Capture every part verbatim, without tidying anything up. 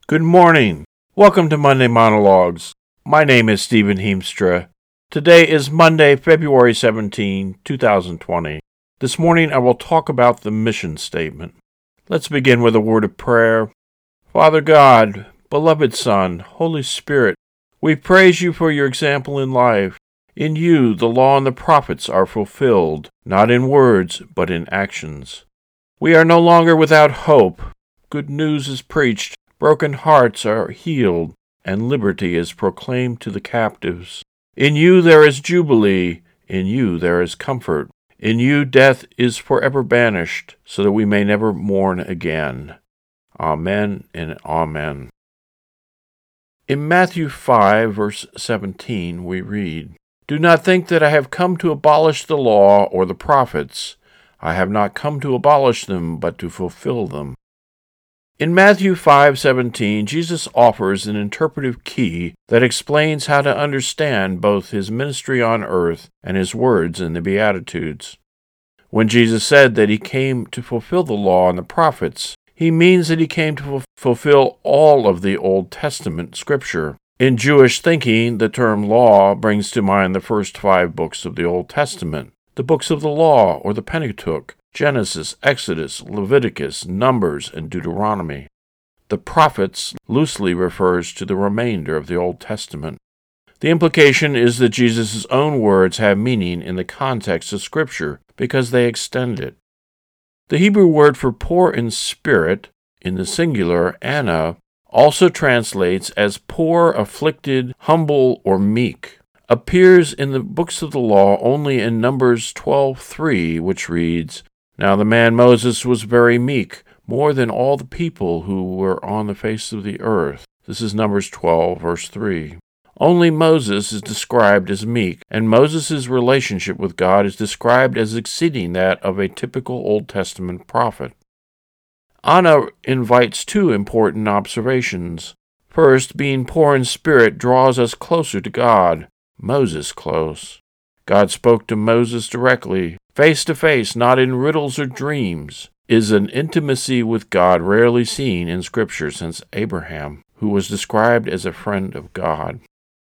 Good morning. Welcome to Monday Monologues. My name is Stephen Heemstra. Today is Monday, February seventeenth, twenty twenty. This morning I will talk about the mission statement. Let's begin with a word of prayer. Father God, beloved Son, Holy Spirit, we praise you for your example in life. In you, the law and the prophets are fulfilled, not in words, but in actions. We are no longer without hope. Good news is preached. Broken hearts are healed, and liberty is proclaimed to the captives. In you there is jubilee, in you there is comfort. In you death is forever banished, so that we may never mourn again. Amen and amen. In Matthew five, verse seventeen, we read, "Do not think that I have come to abolish the law or the prophets. I have not come to abolish them, but to fulfill them." In Matthew five seventeen, Jesus offers an interpretive key that explains how to understand both his ministry on earth and his words in the Beatitudes. When Jesus said that he came to fulfill the law and the prophets, he means that he came to fulfill all of the Old Testament scripture. In Jewish thinking, the term law brings to mind the first five books of the Old Testament, the books of the law or the Pentateuch, Genesis, Exodus, Leviticus, Numbers, and Deuteronomy. The prophets loosely refers to the remainder of the Old Testament. The implication is that Jesus' own words have meaning in the context of Scripture because they extend it. The Hebrew word for poor in spirit, in the singular, ana, also translates as poor, afflicted, humble, or meek. Appears in the books of the law only in Numbers twelve three, which reads, "Now the man Moses was very meek, more than all the people who were on the face of the earth." This is Numbers twelve, verse three. Only Moses is described as meek, and Moses' relationship with God is described as exceeding that of a typical Old Testament prophet. Anna invites two important observations. First, being poor in spirit draws us closer to God, Moses close. God spoke to Moses directly, face to face, not in riddles or dreams, is an intimacy with God rarely seen in Scripture since Abraham, who was described as a friend of God.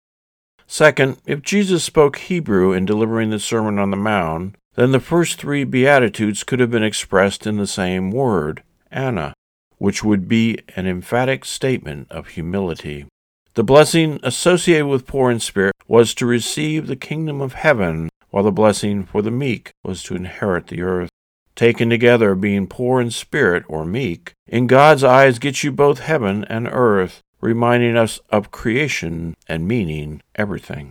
Second, if Jesus spoke Hebrew in delivering the Sermon on the Mount, then the first three Beatitudes could have been expressed in the same word, ana, which would be an emphatic statement of humility. The blessing associated with poor in spirit was to receive the kingdom of heaven, while the blessing for the meek was to inherit the earth. Taken together, being poor in spirit, or meek, in God's eyes gets you both heaven and earth, reminding us of creation and meaning everything.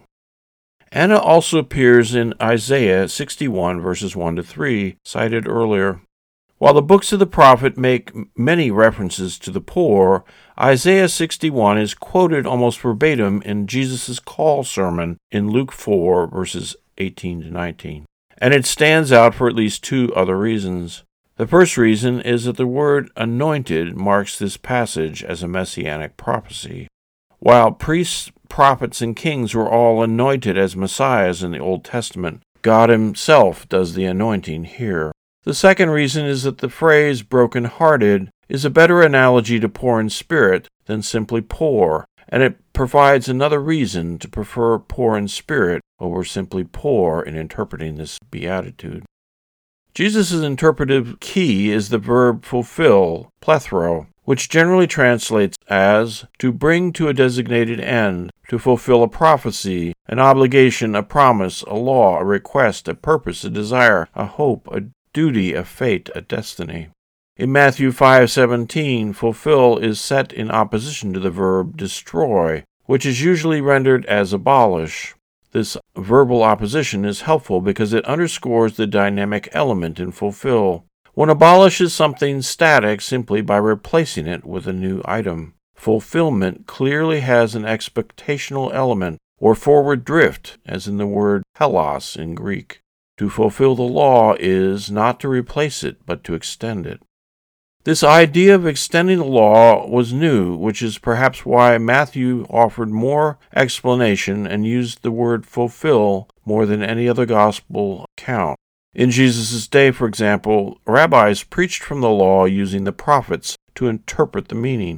Anna also appears in Isaiah sixty-one, verses one to three, cited earlier. While the books of the prophet make many references to the poor, Isaiah sixty-one is quoted almost verbatim in Jesus' call sermon in Luke four, verses eighteen to nineteen. And it stands out for at least two other reasons. The first reason is that the word anointed marks this passage as a messianic prophecy. While priests, prophets, and kings were all anointed as messiahs in the Old Testament, God himself does the anointing here. The second reason is that the phrase broken-hearted is a better analogy to poor in spirit than simply poor, and it provides another reason to prefer poor in spirit over simply poor in interpreting this beatitude. Jesus' interpretive key is the verb fulfill, plethro, which generally translates as to bring to a designated end, to fulfill a prophecy, an obligation, a promise, a law, a request, a purpose, a desire, a hope, a duty, a fate, a destiny. In Matthew five seventeen, fulfill is set in opposition to the verb destroy, which is usually rendered as abolish. This verbal opposition is helpful because it underscores the dynamic element in fulfill. One abolishes something static simply by replacing it with a new item. Fulfillment clearly has an expectational element, or forward drift, as in the word telos in Greek. To fulfill the law is not to replace it, but to extend it. This idea of extending the law was new, which is perhaps why Matthew offered more explanation and used the word fulfill more than any other gospel account. In Jesus' day, for example, rabbis preached from the law using the prophets to interpret the meaning.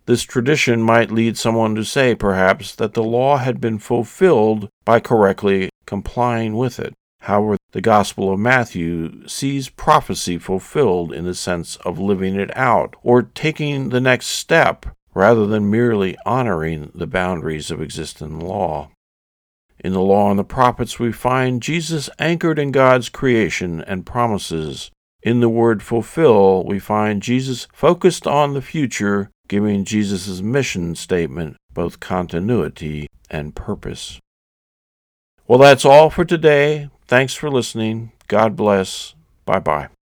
This tradition might lead someone to say, perhaps, that the law had been fulfilled by correctly complying with it. However, the Gospel of Matthew sees prophecy fulfilled in the sense of living it out, or taking the next step, rather than merely honoring the boundaries of existing law. In the Law and the Prophets, we find Jesus anchored in God's creation and promises. In the word fulfill, we find Jesus focused on the future, giving Jesus' mission statement both continuity and purpose. Well, that's all for today. Thanks for listening. God bless. Bye-bye.